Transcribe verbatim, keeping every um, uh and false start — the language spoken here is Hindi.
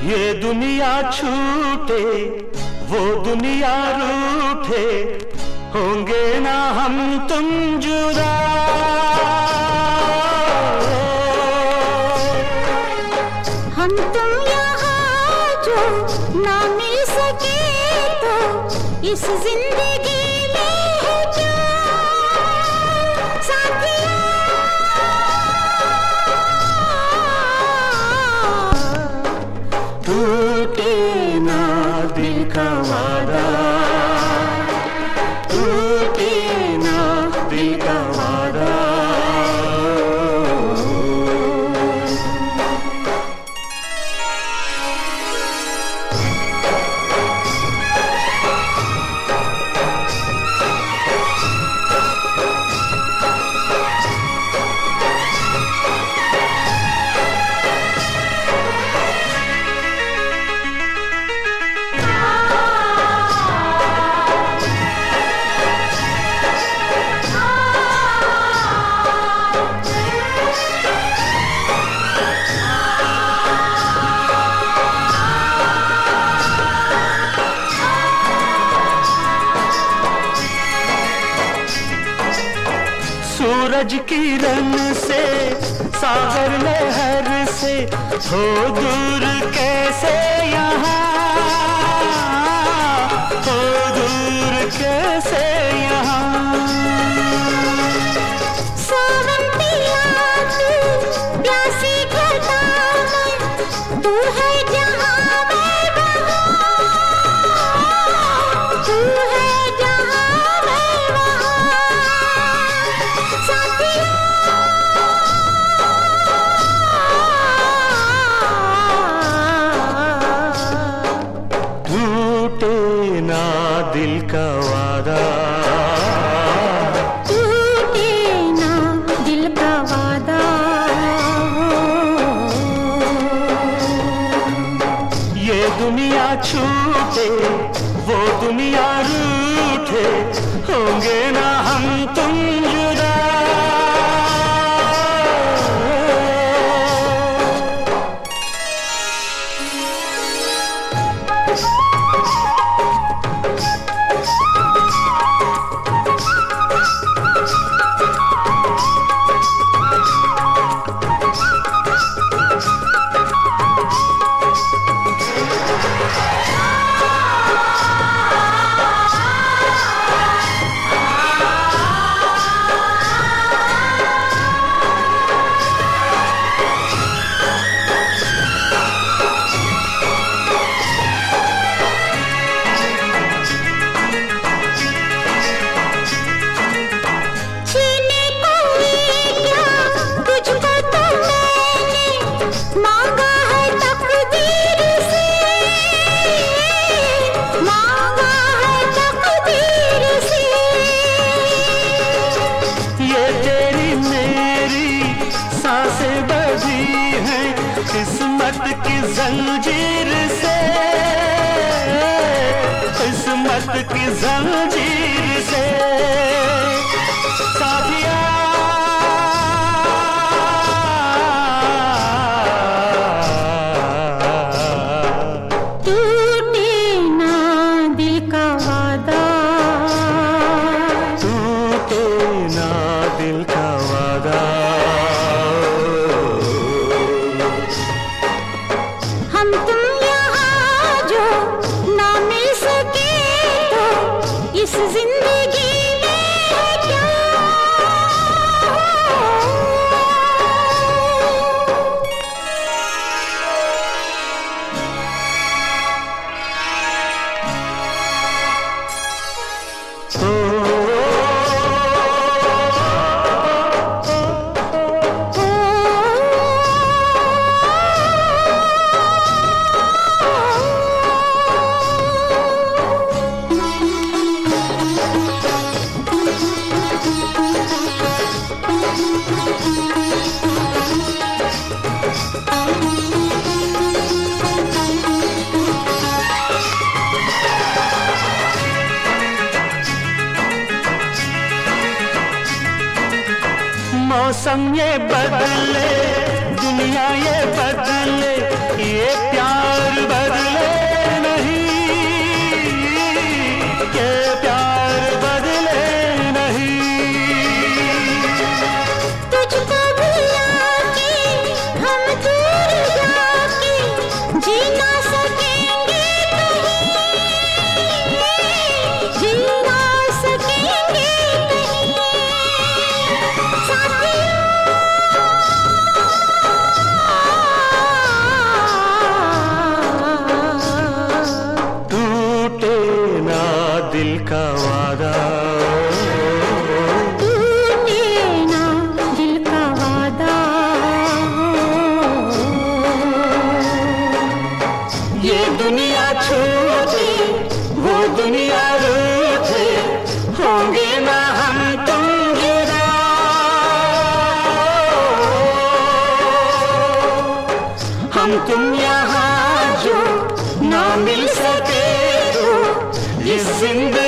ये दुनिया छूटे वो दुनिया रूठे, होंगे ना हम तुम जुदा। हम तुम यहाँ जो ना मिल सके तो इस जिंदगी में है क्या साथिया। टूटे ना दिल का वादा, टूटे ना दिल का वादा। सूरज किरण से सागर लहर से हो दूर कैसे यहाँ, हो दूर कैसे यहाँ। सावन पिया तू प्यासी घटा में, तू है जहाँ मैं वहाँ, तू है जहाँ मैं वहाँ साथिया। टूटे ना दिल का वादा, टूटे ना दिल का वादा। ये दुनिया छूटे वो दुनिया रूठे, होंगे ना हम तुम जुदा। किस्मत की जंजीर से, किस्मत की जंजीर से साथिया। टूटे ना दिल का वादा, टूटे ना दिल का वादा। हम तुम यहाँ जो ना मिल सके तो इस जिंदगी में है क्या। मौसम ये बदले, दुनिया ये बदले, ये प्यार दुनिया छूटे, वो दुनिया रूठे, होंगे ना हम तुम गिरा। हम तुम यहाँ जो ना मिल सके तो इस जिंदगी